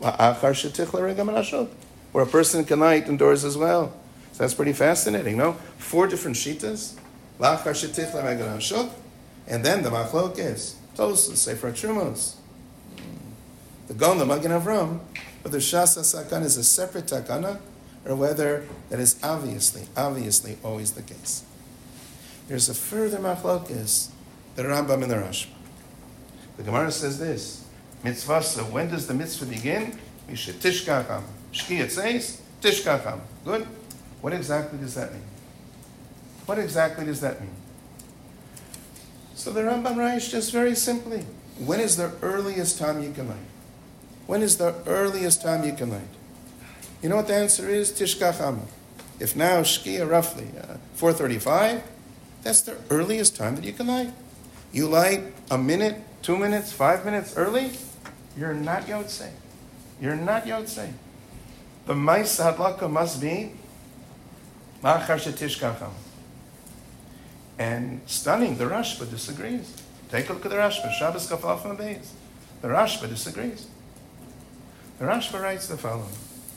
where a person can light indoors as well. So that's pretty fascinating, no? 4 different shitas, and then the Machlokes, Tosus, Sefer Trumos, the Gon, the Magen Avram, whether Shas HaSakana is a separate takana, or whether that is obviously always the case. There's a further machlokes, the Rambam and the Rashba. The Gemara says this, mitzvah, so when does the mitzvah begin? Mishe tishkacham. Shkiyat says, tishkacham. Good? What exactly does that mean? So the Rambam writes just very simply, when is the earliest time you can light? You know what the answer is? Tishkacham. If now Shkia roughly 4:35, that's the earliest time that you can light. You light a minute, 2 minutes, 5 minutes early, you're not Yotzei. The Mais Hadlaka must be Ma'achar Shetishkacham. And stunning, the Rashba disagrees. Take a look at the Rashba, Shabbos Kafalaf Beis. The Rashba disagrees. The Rashba writes the following.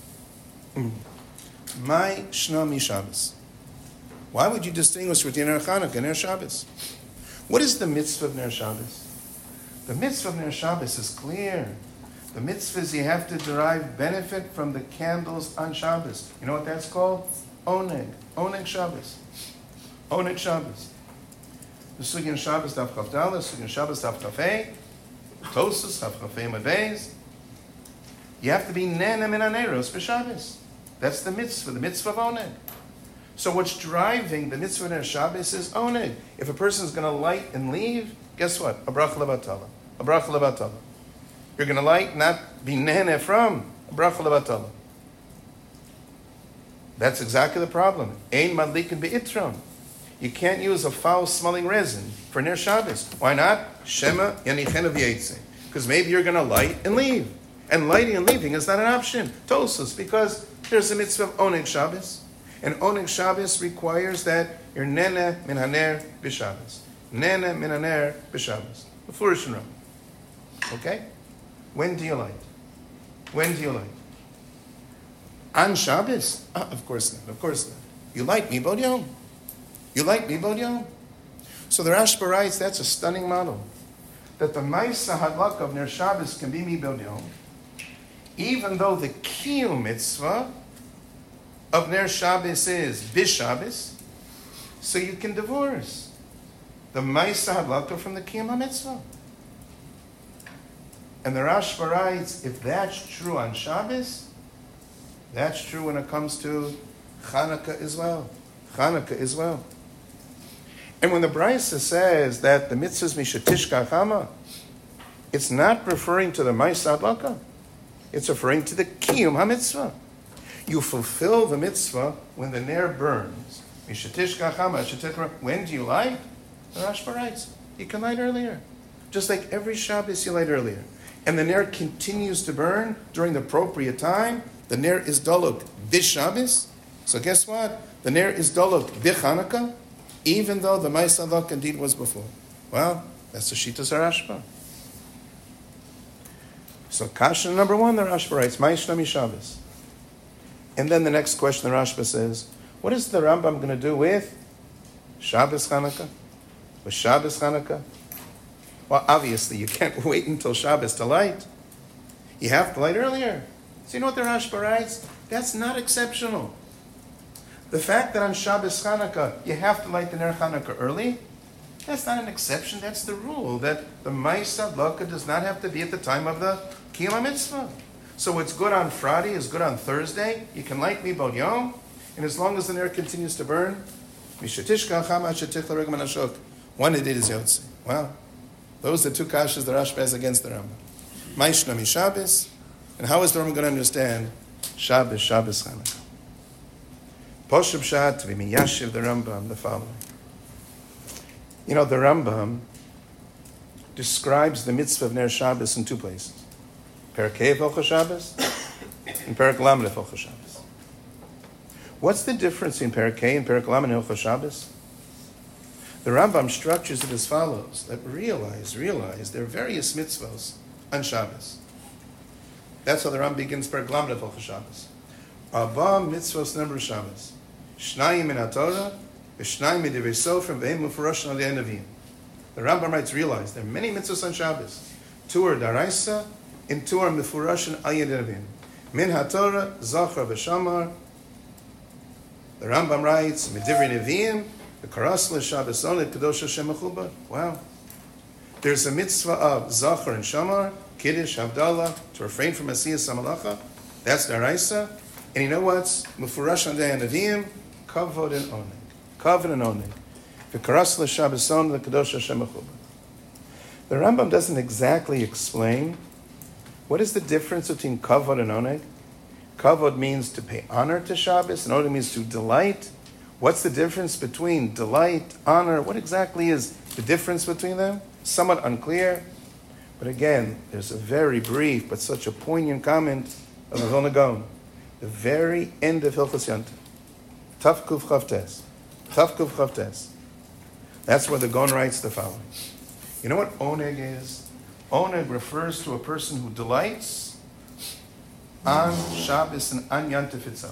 My Shna Mi Shabbos. Why would you distinguish between Ner Chanukah and Ner Shabbos? What is the mitzvah of Ner Shabbos? The mitzvah of Ner Shabbos is clear. The mitzvah is you have to derive benefit from the candles on Shabbos. You know what that's called? Oneg Shabbos. The Sugyan Shabbos Daf Chav Daled, Sugyan Shabbos Daf Chav Hey, Tosus Daf Chav Hey Beis. You have to be Nena Min Haneros b'Shabbos. That's the mitzvah of Oneg. So what's driving the mitzvah of Ner Shabbos is Oneg. If a person is going to light and leave, guess what? A bracha levatala. You're going to light, not be nehene from, a bracha levatala. That's exactly the problem. Ein madlikin be'itron. You can't use a foul-smelling resin for Ner Shabbos. Why not? Shema yanichenu v'yetze. Because maybe you're going to light and leave. And lighting and leaving is not an option. Tosus, because there's a mitzvah of Oneg Shabbos. And Oneg Shabbos requires that you're Nene Min Haner b'Shabbos. Nene Min Haner b'Shabbos. The flourish and run. Okay? When do you light? On Shabbos? Of course not. You light mi bod yom. So the Rashba writes, that's a stunning model. That the Maisa Hadlaka of Ner Shabbos can be mi bod yom, even though the Kiyum mitzvah of Ner Shabbos is Bishabbos, so you can divorce the Maisa Hadlaka from the Kiyum mitzvah. And the Rashba writes, if that's true on Shabbos, that's true when it comes to Chanukah as well. And when the Brisa says that the mitzvah is Mishatishka Chama, it's not referring to the Maisa Hadlaka. It's referring to the Kiyum HaMitzvah. You fulfill the mitzvah when the Ner burns. Mishatishka Chama, when do you light? The Rashba writes, you can light earlier. Just like every Shabbos you light earlier. And the Ner continues to burn during the appropriate time. The Ner is Dolok Shabbos. So guess what? The Ner is Dolok Chanukah, even though the Maisa Hadlaka indeed was before. Well, that's the Shitas Rashba. So Kasha number 1, the Rashba writes, Ma'ishna Mi Shabbos. And then the next question the Rashba says, what is the Rambam going to do with Shabbos Chanukah? Well, obviously, you can't wait until Shabbos to light. You have to light earlier. So you know what the Rashba writes? That's not exceptional. The fact that on Shabbos Chanukah you have to light the Ner Chanukah early, that's not an exception, that's the rule, that the Maisa Hadlaka does not have to be at the time of the Kiyum HaMitzvah. So what's good on Friday is good on Thursday. You can light mi bod yom, and as long as the Ner continues to burn, Mishatishka Chama Shetichla Regman Ashok, one it is Yotzei. Wow. Those are 2 kashas the Rashba has against the Rambam. Maishnami Shabbos. And how is the Rambam going to understand Shabbos Chanukah? Poshup Shat to be Miyashiv the Rambam, the following. You know, the Rambam describes the mitzvah of Ner Shabbos in two places. Perek Hey of Hilchos Shabbos and Perek Lamed of Hilchos Shabbos. What's the difference in Perek Hey and Perek Lamed and Hilchos Shabbos? The Rambam structures it as follows, that realize there are various mitzvahs on Shabbos. That's how the Rambam begins Perek Lamed of Hilchos Shabbos. Arba mitzvahs number Shabbos. Shnayim min HaTorah, v'shnayim midivei Sofrim, v'hem mufaroshin alei Nevi'im. The Rambam writes, realize there are many mitzvahs on Shabbos. 2 are daraisa, and 2 are mufuroshin alei Nevi'im. Min HaTorah, zachar v'shamar. The Rambam writes, midivrei Nevi'im, v'karas l'Shabbos only kadosh Hashem mechubah. Wow. There's a mitzvah of zachar and shamar, kiddush, havdalah, to refrain from asiyas samalacha. That's daraisa. And you know what's mufurash alei Nevi'im? Kavod and oneg. Kavod and oneg. V'karas l'Shabbos only kadosh Hashem mechubah. The Rambam doesn't exactly explain what is the difference between kavod and oneg. Kavod means to pay honor to Shabbos, and oneg means to delight. What's the difference between delight, honor? What exactly is the difference between them? Somewhat unclear. But again, there's a very brief but such a poignant comment of the Vilna Gaon. The very end of Hilchos Yontif. Taf Kuf Chavtes. Taf Kuf Chavtes. That's where the Gaon writes the following. You know what oneg is? Oneg refers to a person who delights on Shabbos and on Yontif itself.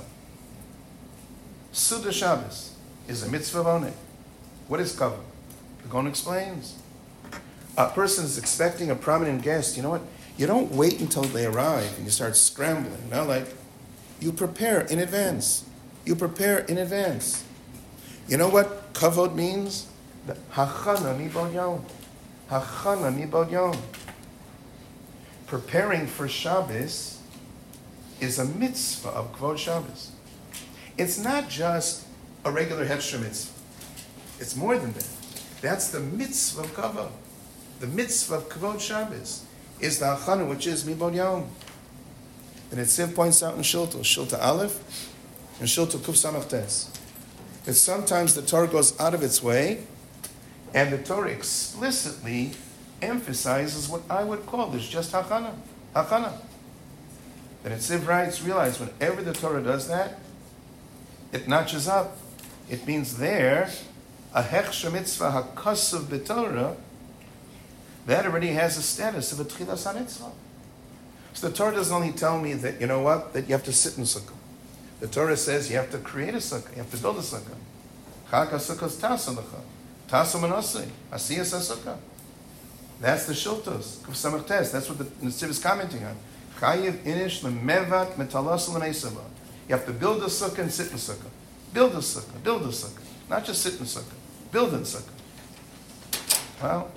Suda Shabbos is a mitzvah of oneg. What is kavod? The Gaon explains. A person is expecting a prominent guest. You know what? You don't wait until they arrive and you start scrambling. No, like, you prepare in advance. You prepare in advance. You know what kavod means? Hachana mibod yom. Hachana mibod yom. Preparing for Shabbos is a mitzvah of Kvod Shabbos. It's not just a regular Hefsher mitzvah. It's more than that. That's the mitzvah of Kavod. The mitzvah of Kvod Shabbos is the Hachana, which is mibod yom. And Netziv points out in Shilta Aleph, and Shilta Kuf Samach Tes, that sometimes the Torah goes out of its way, and the Torah explicitly emphasizes what I would call is just Hachana. Hachana. The Netziv writes, realize whenever the Torah does that, it notches up. It means there, a Hechsher Mitzvah HaKasav B'Torah, that already has a status of a Tchilas HaMitzvah. So the Torah doesn't only tell me that, you know what, that you have to sit in sukkah. The Torah says you have to create a sukkah, you have to build a sukkah. Chag HaSukkah's tasa lecha, tasa manasei, asiyas HaSukkah. That's the shiltos, Kuf Samach Tes. That's what the Netziv is commenting on. Chayiv inish lemevat metalas l'meisava. You have to build a sukkah and sit in sukkah. Build a sukkah, build a sukkah. Not just sit in sukkah, build in sukkah. Well,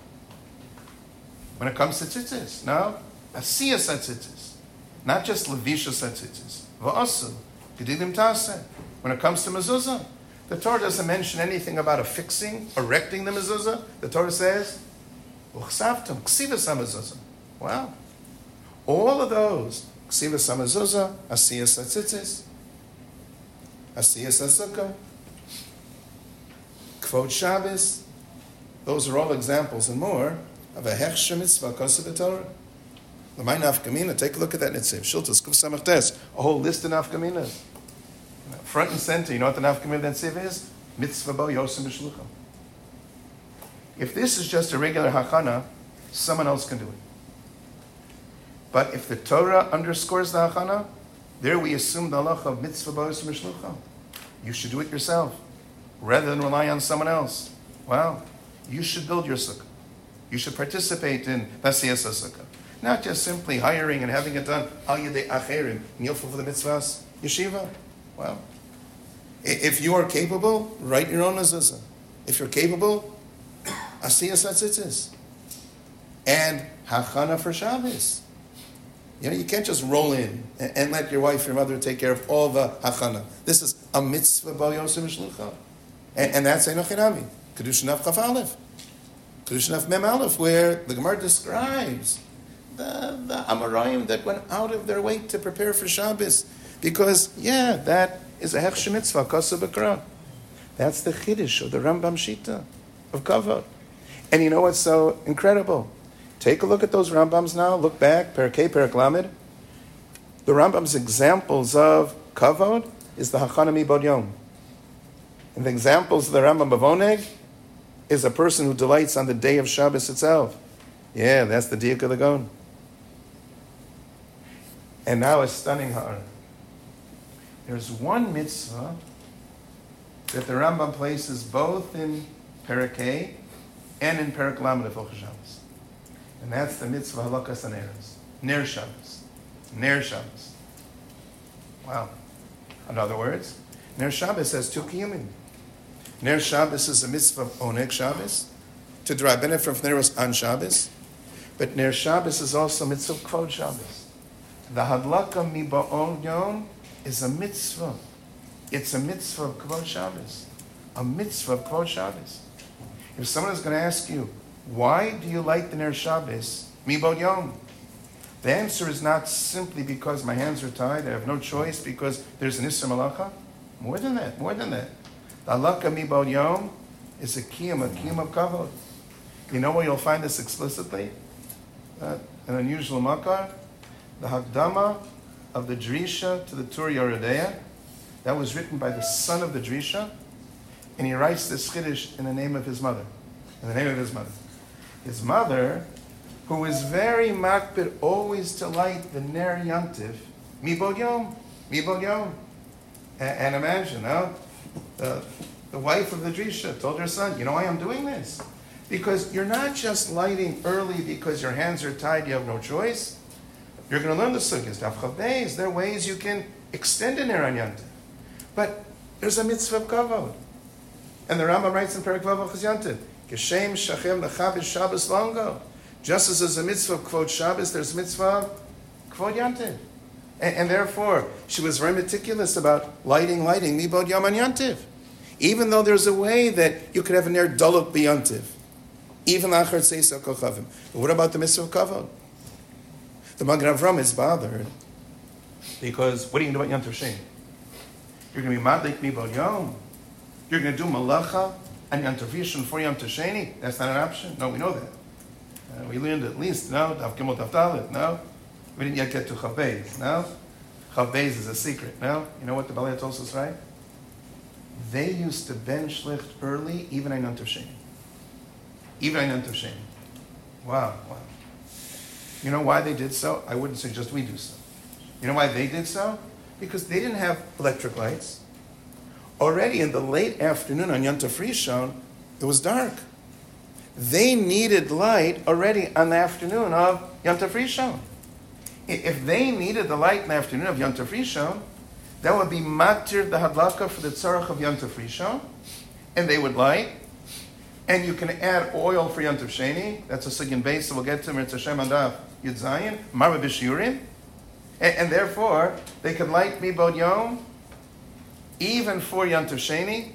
when it comes to tzitzis, no, asiyas tzitzis, not just levishas tzitzis. Va'asu, gedilim taseh. When it comes to mezuzah, the Torah doesn't mention anything about affixing, erecting the mezuzah. The Torah says, "Uchsavtam ksivas hamezuzah." Wow, all of those ksivas hamezuzah, asiyas tzitzis, asiyas sukkah, kvod Shabbos. Those are all examples and more of a hechsher mitzvah kasav Torah. L'may nafkamina. Take a look at that Netziv. Shiltas Kuf Samach Tes. A whole list of nafkaminas. Front and center. You know what the nafkamina Netziv is? Mitzvah bo yosim b'shlucham. If this is just a regular hachana, someone else can do it. But if the Torah underscores the hachana, there we assume the halacha of mitzvah bo yosim b'shlucham. You should do it yourself, rather than rely on someone else. Wow. You should build your sukkah. You should participate in Basiyas HaSukkah. Not just simply hiring and having it done al yedei acherim, nilful for the mitzvahs, yeshiva. Wow. If you are capable, write your own mezuzah. If you're capable, asiyas hatzitzis. And hachana for Shabbos. You know, you can't just roll in and let your wife, your mother take care of all the hachana. This is a mitzvah bal yosem shlucha. And that's Einochinami. Kedushin Av Chaf Aleph. Kedushin Av Mem Aleph, where the Gemara describes the Amoraim that went out of their way to prepare for Shabbos. Because, that is a Hechsher Mitzvah, Kosa B'Kra. That's the Chiddush of the Rambam Shita of Kavod. And you know what's so incredible? Take a look at those Rambams now. Look back, Perkei, Perek Lamed. The Rambam's examples of Kavod is the Hachana Mibod Yom. And the examples of the Rambam of Oneg is a person who delights on the day of Shabbos itself. Yeah, that's the Diak of the Gon. And now a stunning ha'ara. There's one mitzvah that the Rambam places both in Perek and in Perek Lamed of Hilchos Shabbos. And that's the mitzvah halakas haneros. Ner Shabbos. Ner Shabbos. Wow. In other words, Ner Shabbos has two kiyumim. Ner Shabbos is a mitzvah of Oneg Shabbos, to derive benefit from Neros on Shabbos. But Ner Shabbos is also a mitzvah of Kvod Shabbos. The hadlaka miba'on yom is a mitzvah. It's a mitzvah of Kvod Shabbos. A mitzvah of Kvod Shabbos. If someone is going to ask you, why do you light the Ner Shabbos miba'on yom? The answer is not simply because my hands are tied, I have no choice, because there's an Isser Malacha. More than that. The halakha miba'on yom is a kiyum of kavod. You know where you'll find this explicitly? An unusual makar. The Hakdama of the Drisha to the Tur Yoredeya. That was written by the son of the Drisha. And he writes this Chiddush in the name of his mother. His mother, who is very makbid always to light the Ner Yantiv, Mibod Yom. And imagine, the wife of the Drisha told her son, you know why I'm doing this? Because you're not just lighting early because your hands are tied, you have no choice. You're going to learn the sugyas, Daf Chav Beis. There are ways you can extend an Ner Yantiv. But there's a mitzvah of kavod. And the Rambam writes in Perek Vav Hilchos Yantiv, Geshem Shachem Lechavish Shabbos Longo. Just as there's a mitzvah of Kvod Shabbos, there's a mitzvah of Kvod Yantiv. And therefore, she was very meticulous about lighting Mibod Yom and Yantiv. Even though there's a way that you could have a Ner Dolok B'Yantiv. Even Lachar Tzeis HaKochavim. But what about the mitzvah of kavod? The Magen Avram is bothered because what are you going to do about Yom Tov Sheni? You're going to be madlik mibod yom. You're going to do malacha and Yom Tov Rishon for Yom Tov Sheni. That's not an option. No, we know that. We learned at least. No, Daf Gimel Daf Dalet. No, we didn't yet get to Chav Beis. No, Chav Beis is a secret. No, you know what the Balei Tosos write? They used to ben shlicht early, even on Yom Tov Sheni. Wow. You know why they did so? I wouldn't suggest we do so. You know why they did so? Because they didn't have electric lights. Already in the late afternoon on Yom Tov Rishon, it was dark. They needed light already on the afternoon of Yom Tov Rishon. If they needed the light in the afternoon of Yom Tov Rishon, that would be matir the hadlaka for the tzarach of Yom Tov Rishon, and they would light. And you can add oil for Yom Tov Sheni. That's a sigin base that we'll get to Mirz Hashem Andaf Yud Zayin, Marva B'Shiurim. And therefore, they can light Mibod Yom even for Yom Tov Sheni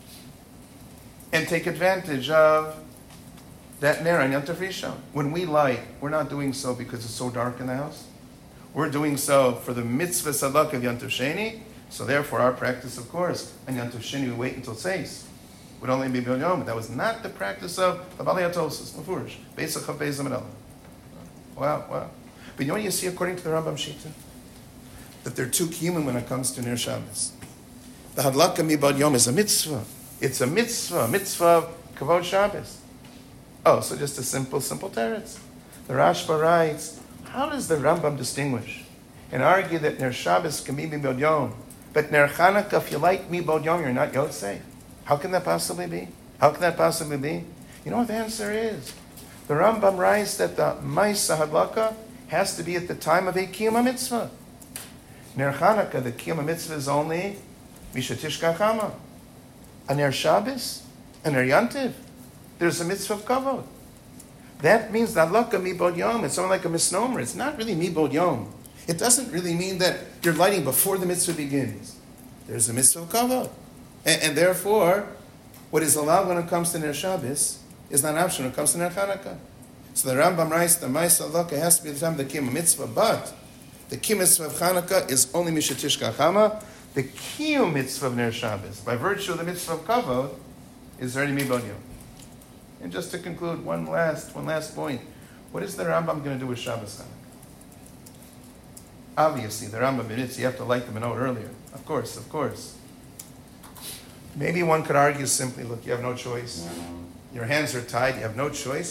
and take advantage of that Ner on Yom Tov Rishon. When we light, we're not doing so because it's so dark in the house. We're doing so for the mitzvah sadak of Yom Tov Sheni. So therefore, our practice, of course, on Yom Tov Sheni, we wait until Seis. Would only be Mibod Yom. That was not the practice of the Balei Tosos, Mefurish, Beis Chav Beis Amidala. Wow. But you know what you see according to the Rambam Shita? That there are two kiyumim when it comes to Ner Shabbos. The Hadlaka Mibod Yom is a mitzvah. It's a mitzvah of Kavod Shabbos. Oh, so just a simple teretz. The Rashba writes, how does the Rambam distinguish and argue that Ner Shabbos can be Mibod Yom, but Ner Chanukah, if you light Mibod Yom, you're not Yotzei? How can that possibly be? You know what the answer is? The Rambam writes that the Maisa Hadlaka has to be at the time of a Kiyum Mitzvah. Ner Chanukah, the Kiyum Mitzvah is only Mishatishka Chama. A Ner Shabbos, a Ner Yantiv, there's a Mitzvah of Kavod. That means that Hadlaka Mibod Yom, it's only like a misnomer. It's not really Mibod Yom. It doesn't really mean that you're lighting before the Mitzvah begins. There's a Mitzvah of Kavod. And therefore, what is allowed when it comes to Ner Shabbos is not an option when it comes to Ner Chanukah. So the Rambam writes the Ma'aseh Hadlaka has to be the time of the Kiyum Mitzvah, but the Kiyum Mitzvah of Chanukah is only Mishatishka Chama. The Kiyum Mitzvah of Ner Shabbos, by virtue of the Mitzvah of Kavod, is already Mibon Yom. And just to conclude, one last point. What is the Rambam going to do with Shabbos Chanukah? Obviously, the Rambam minutes, you have to light the menorah earlier. Of course. Maybe one could argue simply, look, you have no choice. Your hands are tied, you have no choice.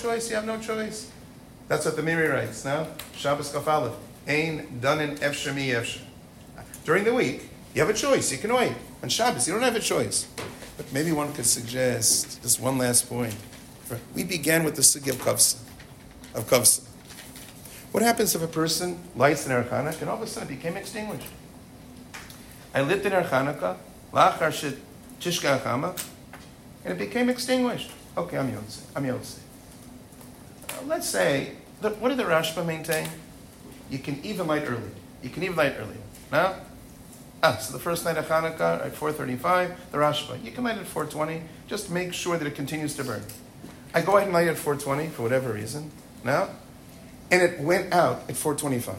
That's what the Miri writes now. Shabbos Kaf Aleph. Ein danin efsher mi efsher. During the week, you have a choice. You can wait. On Shabbos, you don't have a choice. But maybe one could suggest just one last point. We began with the Sugi of Kavsa. What happens if a person lights an Ner Chanukah and all of a sudden it became extinguished? I lit the Ner Chanukah, la'achar tishka chama, and it became extinguished. Okay, I'm Yotze. Let's say, what did the Rashba maintain? You can even light earlier. Now? So the first night of Chanukah at 4:35, the Rashba. You can light it at 4:20, just make sure that it continues to burn. I go ahead and light it at 4:20 for whatever reason. Now? And it went out at 4:25.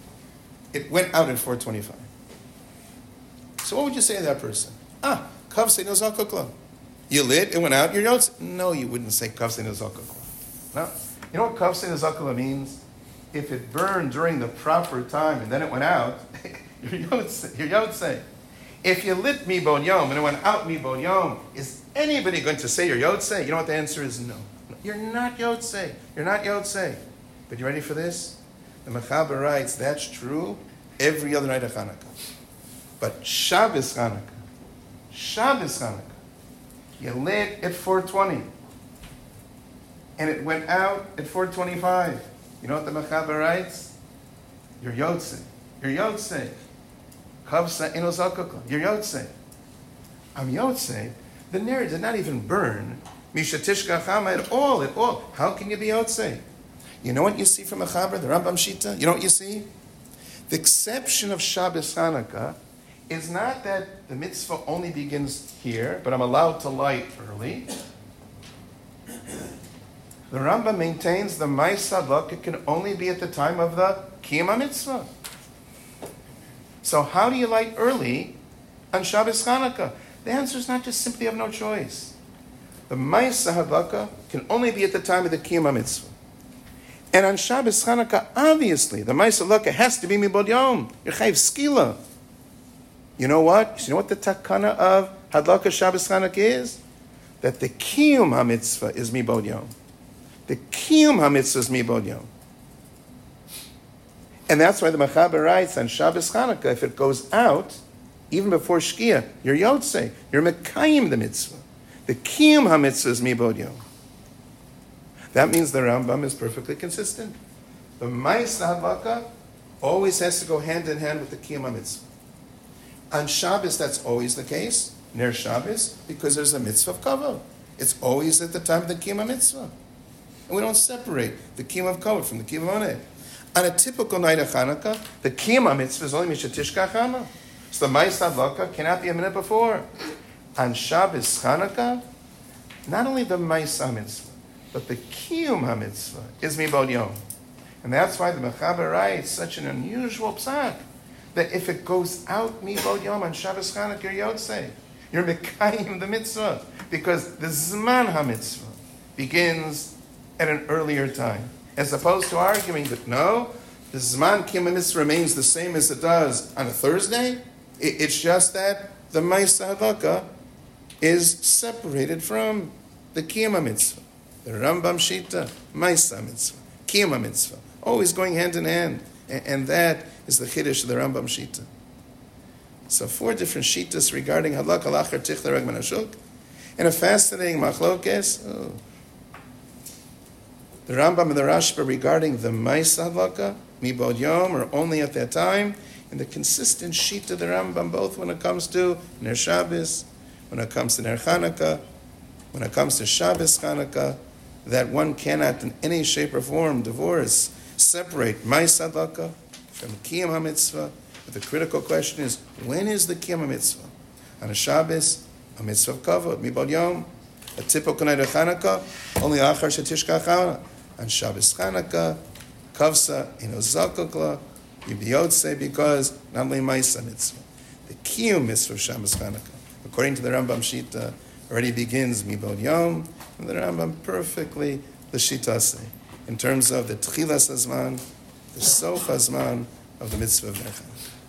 So what would you say to that person? Kav Seino Zakukla. You lit, it went out, you're Yotze. No, you wouldn't say Kav Seino Zakukla. No. You know what Kav Seino Zakukla means? If it burned during the proper time and then it went out, you're Yotze. If you lit Mibon Yom and it went out Mibon Yom, is anybody going to say you're Yotze? You know what the answer is? No. You're not Yotze. But you ready for this? The Mechaber writes, that's true every other night of Chanukah. But Shabbos Chanukah, you lit at 4:20, and it went out at 4:25. You know what the Mechaber writes? You're Yotze. Kavsa ino zakukla. You're Yotze. I'm Yotze. The Ner did not even burn Mishatishka Chama at all. How can you be Yotze? You know what you see from Mechaber, the Rambam Shita? You know what you see? The exception of Shabbos Chanukah is not that the mitzvah only begins here, but I'm allowed to light early. The Rambam maintains the Ma'aseh Hadlaka can only be at the time of the Kiyum mitzvah. So how do you light early on Shabbos Chanukah? The answer is not just simply have no choice. The Ma'aseh Hadlaka can only be at the time of the Kiyum mitzvah. And on Shabbos Chanukah, obviously, the Ma'aseh Hadlaka has to be Mibod Yom. You're Chayiv Skila. You know what? You know what the takana of Hadlaka Shabbos Chanukah is? That the Kiyum HaMitzvah is Mibod Yom. The Kiyum HaMitzvah is Mibod Yom. And that's why the Mechaber writes on Shabbos Chanukah, if it goes out, even before Shkia, you're Yotze. You're Mekayim the Mitzvah. The Kiyum HaMitzvah is Mibod Yom. That means the Rambam is perfectly consistent. The Ma'aseh Hadlaka always has to go hand in hand with the Kiyum HaMitzvah. On Shabbos, that's always the case, Ner Shabbos, because there's a mitzvah of kavod. It's always at the time of the Kiyum mitzvah. And we don't separate the Kiyum of kavod from the Kiyum of oneh. On a typical night of Chanukah, the Kiyum mitzvah is only Mishatishka Chama. So the Ma'aseh Hadlaka cannot be a minute before. On Shabbos Chanukah, not only the Ma'aseh mitzvah, but the Kiyum mitzvah is Mibod Yom. And that's why the Mechaber writes such an unusual psak, that if it goes out Mibod Yom on Shabbos Chanukah, you're Yotze. You're Mekayim the mitzvah. Because the Zman HaMitzvah begins at an earlier time. As opposed to arguing that no, the Zman Kiyum mitzvah remains the same as it does on a Thursday. It's just that the Ma'aseh Hadlaka is separated from the Kiyum mitzvah. The Rambam Shita, Ma'aseh mitzvah, Kiyum mitzvah, always going hand in hand. And that is the Chiddush of the Rambam Shita. So 4 different Shitas regarding Hadlaka Lachar Tichla Rag Manashuk, and a fascinating Machlokes. The Rambam and the Rashba regarding the Ma'aseh Hadlaka, Mibod Yom, or only at that time, and the consistent Shita of the Rambam, both when it comes to Ner Shabbos, when it comes to Ner Chanukah, when it comes to Shabbos Chanukah, that one cannot in any shape or form separate Ma'aseh Hadlaka from Kiyum HaMitzvah. But the critical question is, when is the Kiyum HaMitzvah? On a Shabbos, a mitzvah of kavod, Mibod Yom. A typical night of Chanukah, only Achar Shetishka Chama. on Shabbos Chanukah, Kavsa, Zakukla, Yibiyotse, because not only Maisa Mitzvah, the Kiyum Mitzvah of Shabbos Chanukah, according to the Rambam Shita, already begins Mibod Yom, and the Rambam perfectly the Shitase, in terms of the Tchilas Hazman, the Sof Hazman of the Mitzvah of Ner Chanukah.